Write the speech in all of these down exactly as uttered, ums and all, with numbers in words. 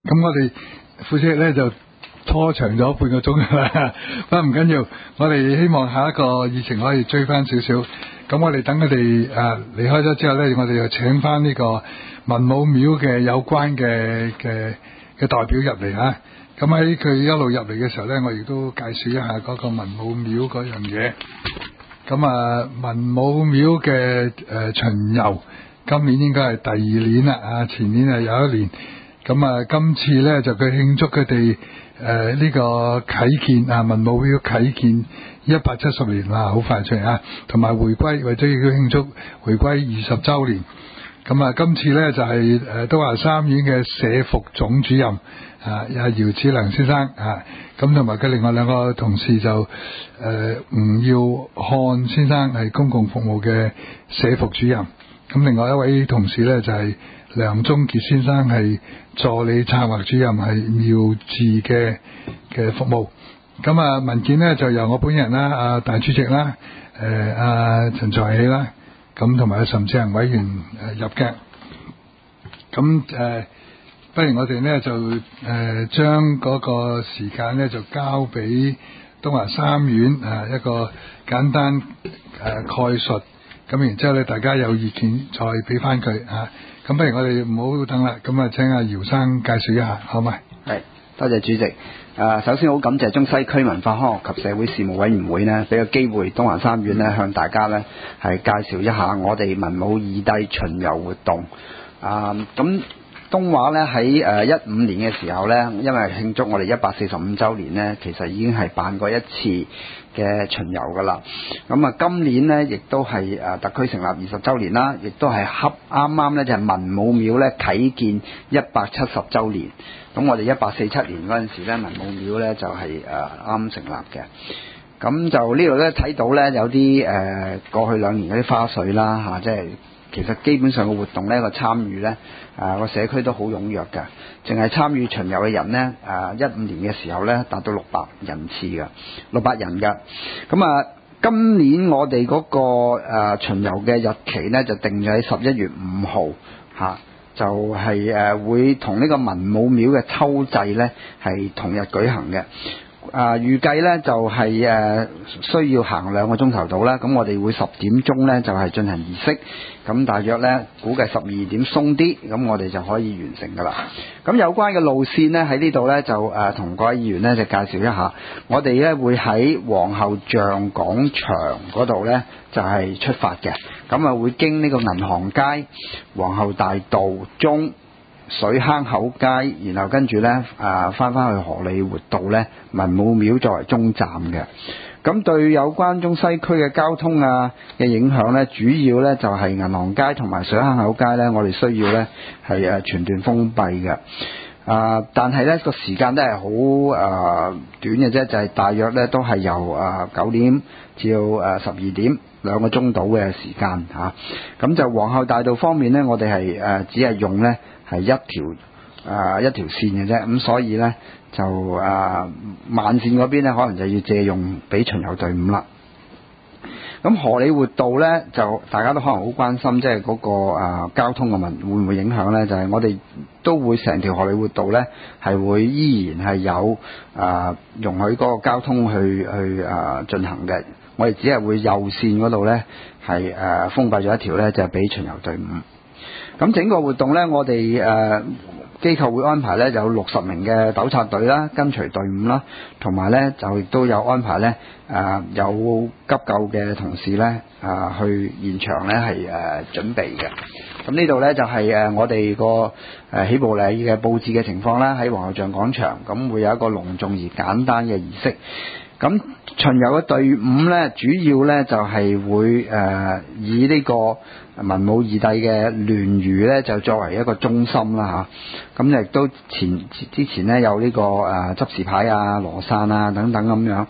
咁我哋副主席咧就拖長咗半個鐘啦，不過唔緊要，我哋希望下一個議程可以追翻少少。咁我哋等佢哋誒離開咗之後咧，我哋又請翻呢個文武廟嘅有關嘅嘅嘅代表入嚟啊。咁喺佢一路入嚟嘅時候咧，我亦都介紹一下嗰個文武廟嗰樣嘢。咁啊，文武廟嘅誒巡遊，今年應該係第二年啦，啊前年係有一年。咁啊，今次咧就佢慶祝佢哋誒呢個啟建啊，文武廟啟建一百七十年啦，好快出嚟啊！同埋回歸，為咗要慶祝回歸二十週年。咁啊，今次咧就係誒東華三院嘅社福總主任啊，阿姚子良先生啊，咁同埋佢另外兩個同事就誒吳耀漢先生係公共服務嘅社福主任，咁另外一位同事咧就係梁宗傑先生係助理策劃主任，係妙智嘅嘅服務。咁啊文件咧就由我本人啦，阿大主席啦，誒阿陳才喜啦，咁同埋岑志恒委員誒入嘅。咁誒、呃，不如我哋咧就誒、呃、將嗰個時間咧就交俾東華三院啊一個簡單誒、呃、概述。咁然之後咧，大家有意見再俾翻佢啊。咁不如我哋唔好等啦，咁啊請阿姚生介紹一下，好嗎？ 係，多謝主席。誒，首先好感謝中西區文化康樂及社會事務委員會呢，俾個機會東華三院呢向大家呢係介紹一下我哋文武二帝巡遊活動。啊，咁東華呢喺誒一五年嘅時候呢，因為慶祝我哋一百四十五週年呢，其實已經係辦過一次嘅巡遊噶啦。咁啊，今年呢亦都係誒特區成立二十週年啦，亦都係恰啱啱呢就係文武廟呢啟建一百七十週年。咁我哋一八四七年嗰陣時咧，文武廟咧就係誒啱成立嘅。咁就呢度咧睇到咧有啲誒、呃、過去兩年嗰啲花絮啦嚇，即、啊、係其實基本上個活動咧個參與咧誒個社區都好踴躍嘅，淨係參與巡遊嘅人咧誒一五年嘅時候咧達到六百人次嘅，六百人嘅。咁啊，今年我哋嗰、那個、呃、巡遊嘅日期咧就定咗喺十一月五號嚇。就係誒會同呢個文武廟嘅秋祭呢係同日舉行嘅。啊、呃、預計呢就係、是、誒、呃、需要行兩個鐘頭到啦。咁我哋會十點鐘呢就係、是、進行儀式，咁大約呢估計十二點鬆啲，咁我哋就可以完成噶啦。咁有關嘅路線呢，喺呢度呢就誒同、呃、各位議員呢就介紹一下。我哋呢會喺皇后像廣場嗰度呢就係、是、出發嘅。咁啊會經呢個銀行街、皇后大道中、水坑口街，然後跟住呢啊翻返去荷里活道呢文武廟作為終站嘅。咁對有關中西區嘅交通啊嘅影響呢，主要呢就係銀行街同埋水坑口街呢，我哋需要呢係誒全段封閉嘅。啊，但係呢個時間都係好誒短嘅啫，就係、是、大約呢都係由誒九點至到誒十二點。兩個鐘到嘅時間嚇，咁、啊、就皇后大道方面呢，我哋係誒只係用呢係一條誒、呃、一條線嘅啫，咁所以呢，就誒、呃、慢線嗰邊呢，可能就要借用俾巡遊隊伍啦。咁荷里活道呢，就大家都可能好關心，即係嗰個、呃、交通嘅問會唔會影響呢？就係、是、我哋都會成條荷里活道呢，係會依然係有誒、呃、容許嗰個交通去去誒、呃、進行嘅。我哋只係會右線嗰度呢，係誒、呃、封閉咗一條呢，就係、是、俾巡遊隊伍。咁整個活動呢，我哋誒、呃、機構會安排呢，有六十名嘅糾察隊啦，跟隨隊伍啦，同埋呢就亦都有安排呢，誒、呃、有急救嘅同事呢，啊、呃、去現場呢係誒、呃、準備嘅。咁呢度呢，就係、是、誒我哋個誒起步禮嘅佈置嘅情況啦，喺皇后像廣場，咁會有一個隆重而簡單嘅儀式。咁巡遊嘅隊伍呢，主要呢就係、是、會誒、呃、以呢個文武二帝嘅聯誼呢，就作為一個中心啦嚇。咁、啊、亦都前之前呢有呢、這個誒、呃、執事牌啊、羅傘啊等等咁樣。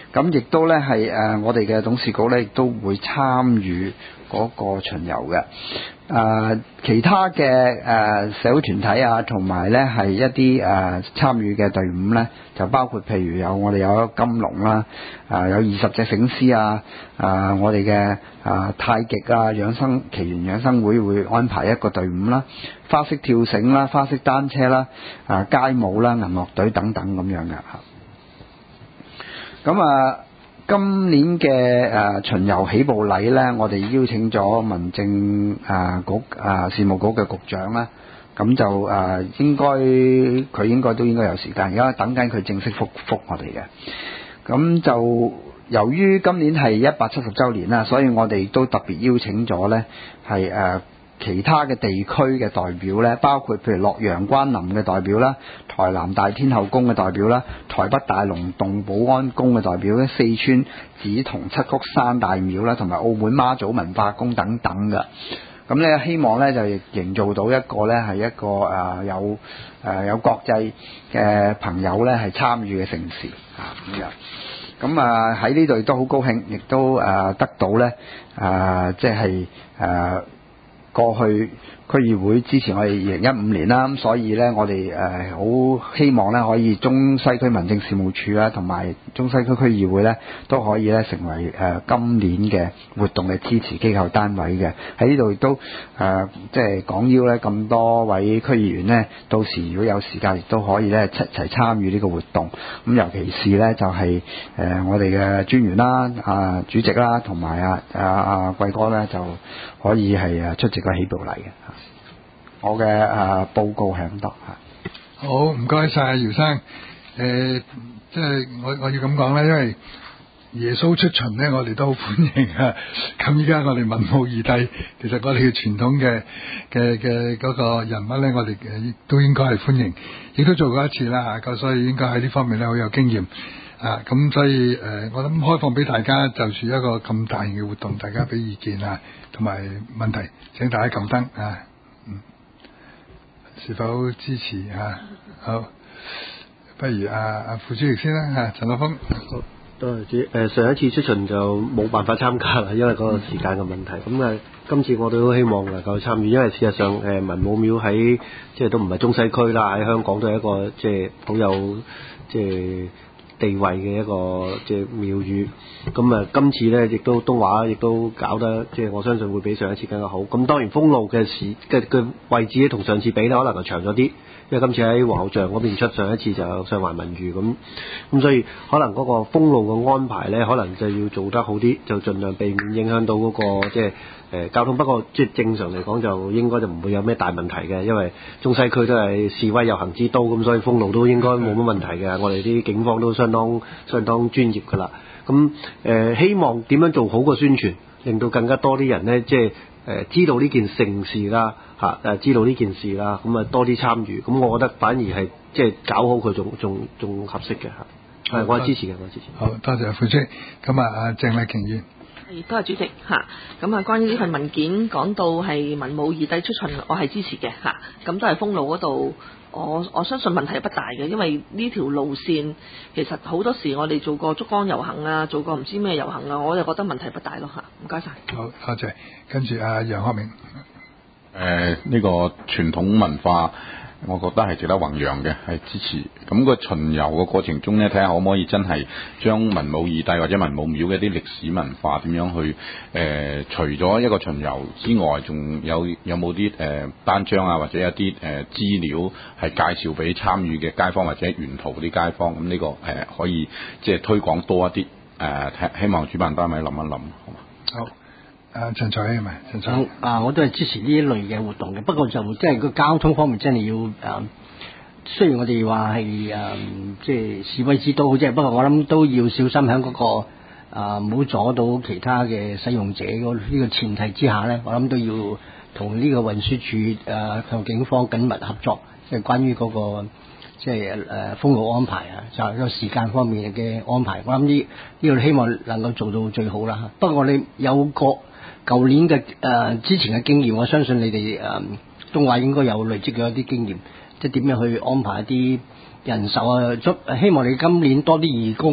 咁亦都咧係誒我哋嘅董事局咧亦都會參與嗰個巡遊嘅。誒、呃、其他嘅誒、呃、社會團體啊，同埋咧係一啲誒、呃、參與嘅隊伍咧，就包括譬如有我哋有金龍啦，誒、呃、有二十隻醒獅啊，誒、呃、我哋嘅誒太極啊養生奇緣養生會會安排一個隊伍啦，花式跳繩啦、花式單車啦、啊、呃、街舞啦、銀樂隊等等咁樣嘅嚇。咁啊〜今年嘅誒、呃、巡遊起步禮呢，我哋邀請咗民政誒、呃、局誒、呃、事務局嘅局長啦，咁就誒、呃、應該佢應該都應該有時間，而家等緊佢正式覆覆我哋嘅。咁就由於今年係一百七十週年啦，所以我哋都特別邀請咗呢係誒其他嘅地區嘅代表呢，包括譬如洛陽關林嘅代表啦，台南大天后宮嘅代表啦，台北大龍洞保安宮嘅代表咧，四川紫銅七曲山大廟啦，同埋澳門媽祖文化宮等等嘅。咁咧希望咧就營造到一個咧係一個誒、呃、有誒、呃、有國際嘅朋友咧係參與嘅盛事啊咁樣。咁啊喺呢度亦都好高興，亦都誒、呃、得到咧誒即係誒過去區議會支持我哋二零一五年啦，咁所以呢，我哋誒好希望呢可以中西區民政事務處啦，同埋中西區區議會呢都可以呢成為誒、呃、今年嘅活動嘅支持機構單位嘅。喺呢度亦都誒即係廣邀呢咁多位區議員呢，到時如果有時間亦都可以呢一齊參與呢個活動。咁尤其是呢，就係、是、誒、呃、我哋嘅專員啦、啊主席啦，同埋啊啊啊貴哥呢，就可以係誒出席個起步禮嘅。我嘅誒、呃、報告係咁多嚇。 好，唔該晒姚生。誒，即係我我要咁講咧，因為耶穌出巡咧，我哋都好歡迎啊。咁依家我哋文武二帝，其實我哋嘅傳統嘅嘅嘅嗰個人物咧，我哋誒都應該係歡迎，亦都做過一次啦嚇。咁所以應該喺呢方面咧好有經驗啊。咁所以誒、呃，我諗開放俾大家就住一個咁大型嘅活動，大家俾意見啊，同埋問題，請大家撳燈啊。是否支持嚇？好，不如阿阿副主席先啦嚇，陳樂峰。 好，多謝主席。誒上一次出巡就冇辦法參加啦，因為嗰個時間嘅問題。咁啊，今次我哋都希望能夠參與，因為事實上誒文武廟喺即係都唔係中西區啦，喺香港都係一個即係好有即係地位嘅一個即係廟宇。咁啊，今次咧亦都東華亦都搞得即係我相信會比上一次更加好。咁當然封路嘅時嘅嘅位置咧同上次比咧可能就長咗啲，因為今次喺皇后像嗰邊出，上一次就上環文娛咁，咁所以可能嗰個封路嘅安排咧，可能就要做得好啲，就盡量避免影響到嗰個即係誒交通。不過即係正常嚟講就應該就唔會有咩大問題嘅，因為中西區都係示威遊行之都，咁所以封路都應該冇乜問題嘅。我哋啲警方都相當相當專業㗎啦。咁誒、呃、希望點樣做好個宣傳，令到更加多啲人咧，即係誒、呃、知道呢件盛事啦，嚇、啊、誒知道呢件事啦，咁啊多啲參與。咁我覺得反而係即係搞好佢，仲仲仲合適嘅嚇。係，我係支持嘅，我係支持。 好多謝副主席。咁啊，阿鄭麗瓊議員。 係，多謝主席嚇。咁啊，關於呢份文件講到係文武二帝出巡，我係支持嘅嚇。咁都係封路嗰度。我我相信問題不大嘅，因為呢條路線其實好多時我哋做過燭光遊行啊，做過唔知咩遊行啊，我就覺得問題不大咯嚇。唔該晒。 好，多謝。跟住阿楊學明。誒、 呃，呢、這個傳統文化，我覺得係值得弘揚嘅，係支持。咁、那個巡遊嘅過程中呢，睇下可唔可以真係將文武二帝或者文武廟嘅一啲歷史文化點樣去誒、呃，除咗一個巡遊之外，仲有有冇啲誒單張啊，或者一啲誒、呃、資料係介紹俾參與嘅街坊或者沿途嗰啲街坊？咁呢、這個誒、呃、可以即係推廣多一啲誒、呃，希望主辦單位諗一諗，好嘛？ 好。誒陳彩係咪？陳彩啊，我都係支持呢一類嘅活動嘅，不過就即係個交通方面真係要誒、呃，雖然我哋話係誒即係示威之都，即係不過我諗都要小心喺嗰、那個唔好、呃、阻到其他嘅使用者嗰呢個前提之下咧，我諗都要同呢個運輸署誒同警方緊密合作，即係關於嗰、那個即係誒封路安排啊，就係、是、個時間方面嘅安排，我諗呢呢個希望能夠做到最好啦。不過你有個舊年嘅誒、呃、之前嘅經驗，我相信你哋誒、呃、東華應該有累積嘅一啲經驗，即係點樣去安排一啲人手啊？希望你今年多啲義工啦，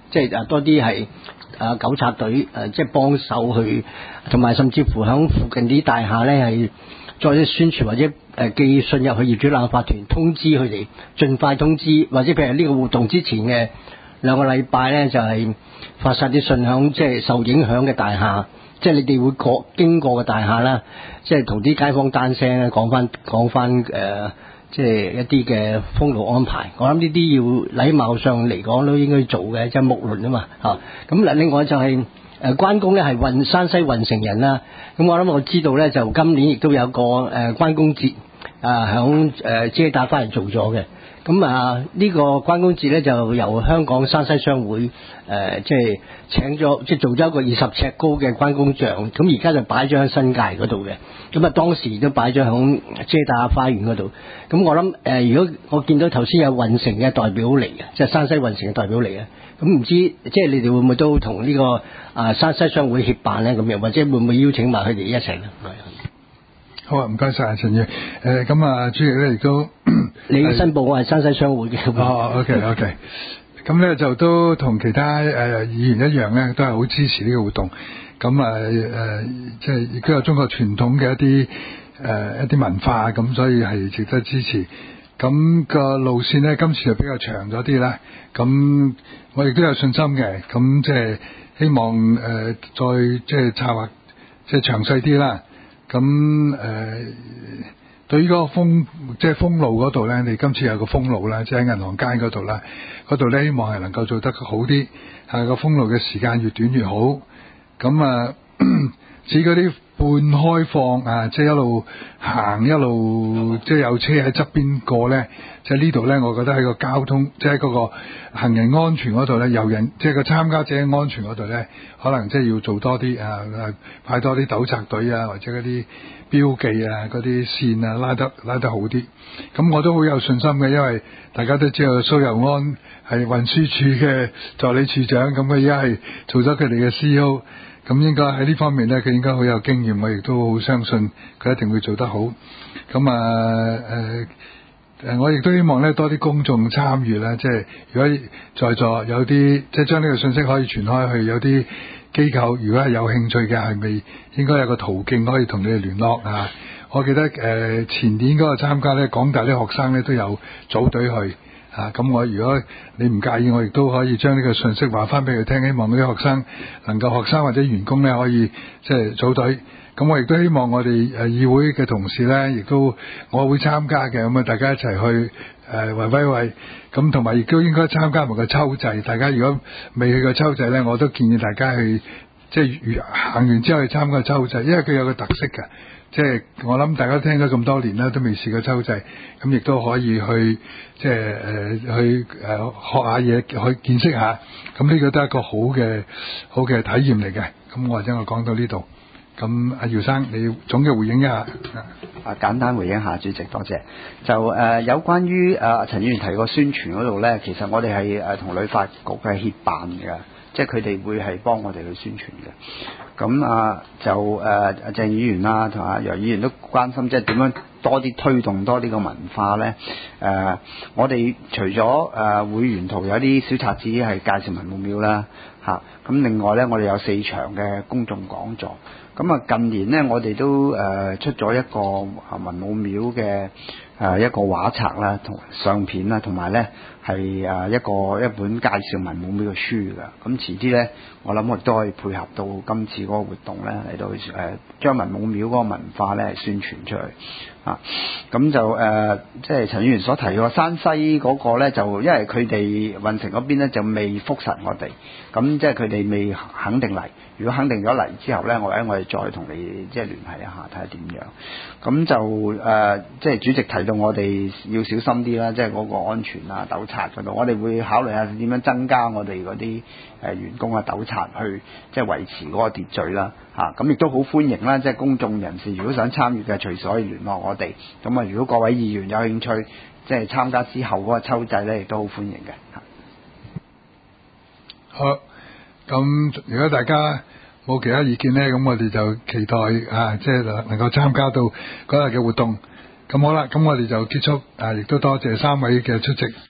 即係誒多啲係誒糾察隊誒即係幫手去，同埋甚至乎響附近啲大廈咧係再啲宣傳或者誒寄信入去業主立案法團通知佢哋，盡快通知，或者譬如呢個活動之前嘅兩個禮拜咧就係、是、發晒啲信響即係受影響嘅大廈。即係你哋會過經過嘅大廈啦，即係同啲街坊單聲咧講翻講翻誒，即係一啲嘅封路安排。我諗呢啲要禮貌上嚟講都應該做嘅，即係睦鄰啊嘛嚇。咁嗱，另外就係、是、誒、呃、關公咧係運山西運城人啦。咁我諗我知道咧，就今年亦都有個誒、呃、關公節啊，響誒遮打翻嚟做咗嘅。咁啊，呢個關公節咧就由香港山西商會誒、呃，即係請咗，即係做咗一個二十尺高嘅關公像。咁而家就擺咗喺新界嗰度嘅。咁啊，當時都擺咗喺遮打花園嗰度。咁我諗誒、呃，如果我見到頭先有運城嘅代表嚟嘅，即係山西運城嘅代表嚟嘅，咁唔知即係你哋會唔會都同呢、這個啊山西商會協辦咧咁樣，或者會唔會邀請埋佢哋一齊咧？ 好啊，唔該晒陳宇。誒咁啊，主席咧亦都你要申報我係山西商會嘅。 哦 ，OK OK。咁咧就都同其他誒、呃、議員一樣咧，都係好支持呢個活動。咁啊誒，即係亦都有中國傳統嘅一啲誒、呃、一啲文化，咁所以係值得支持。咁、個路線咧，今次就比較長咗啲啦。咁我亦都有信心嘅。咁即係希望誒、呃、再即係策劃即係詳細啲啦。咁誒、呃，對於嗰個封即係封路嗰度咧，你今次有個封路啦，即係喺銀行街嗰度啦，嗰度咧希望係能夠做得好啲，係個封路嘅時間越短越好。咁啊，至於嗰啲半開放啊，即係一路行一路即係有車喺側邊過咧，即係呢度咧，我覺得喺個交通即係嗰個行人安全嗰度咧，遊人即係個參加者安全嗰度咧，可能即係要做多啲啊，派多啲糾察隊啊，或者嗰啲標記啊、嗰啲線啊拉得拉得好啲。咁我都好有信心嘅，因為大家都知道蘇佑安係運輸署嘅助理處長，咁佢而家係做咗佢哋嘅 C E O。咁應該喺呢方面咧，佢應該好有經驗，我亦都好相信佢一定會做得好。咁啊誒誒，我亦都希望咧多啲公眾參與啦，即係如果在座有啲即係將呢個信息可以傳開去，有啲機構如果係有興趣嘅，係咪應該有個途徑可以同你哋聯絡啊？我記得誒、呃、前年嗰個參加咧，港大啲學生咧都有組隊去。啊，咁我如果你唔介意，我亦都可以將呢個信息話翻俾佢聽，希望嗰啲學生能夠學生或者員工咧可以即係組隊。咁我亦都希望我哋誒議會嘅同事咧，亦都我會參加嘅。咁啊，大家一齊去誒圍威喂。咁同埋亦都應該參加埋個抽祭。大家如果未去過抽祭咧，我都建議大家去即係行完之後去參加個抽祭，因為佢有個特色嘅。即係我諗大家聽咗咁多年啦，都未試過抽祭，咁亦都可以去即係誒、呃、去誒、呃、學下嘢，去見識下。咁呢個都係一個好嘅好嘅體驗嚟嘅。咁或者我講到呢度，咁阿姚生你總嘅回應一下。 啊，簡單回應下，主席多謝。就誒、呃、有關於誒陳議員提過宣傳嗰度咧，其實我哋係誒同旅發局係協辦嘅，即係佢哋會係幫我哋去宣傳嘅。咁啊就誒阿鄭議員啦同阿楊議員都關心，即係點樣多啲推動多啲個文化咧？誒、呃，我哋除咗誒、呃、會員圖有啲小冊子係介紹文武廟啦，嚇、啊。咁另外咧，我哋有四場嘅公眾講座。咁啊，近年咧，我哋都誒、呃、出咗一個文武廟嘅誒一個畫冊啦，同相片啦，同埋咧係誒一個一本介紹文武廟嘅書㗎。咁遲啲咧，我諗我亦都可以配合到今次嗰個活動咧，嚟到誒將文武廟嗰個文化咧宣傳出去啊。咁就誒、呃，即係陳議員所提嘅山西嗰個咧，就因為佢哋運城嗰邊咧就未覆實我哋，咁即係佢哋未肯定嚟。如果肯定咗嚟之後咧，我咧我哋再同你即係聯繫一下，睇下點樣。咁就誒、呃，即係主席提到我哋要小心啲啦，即係嗰個安全啊、糾察嗰度，我哋會考慮下點樣增加我哋嗰啲誒員工啊、糾察去即係維持嗰個秩序啦。嚇，咁亦都好歡迎啦，即係公眾人士如果想參與嘅，隨時可以聯絡我哋。咁啊，如果各位議員有興趣，即係參加之後嗰個抽祭咧，亦都好歡迎嘅。嚇， 好。咁如果大家冇其他意見咧，咁我哋就期待啊，即係能夠參加到嗰日嘅活動。咁好啦，咁我哋就結束啊，亦都多謝三位嘅出席。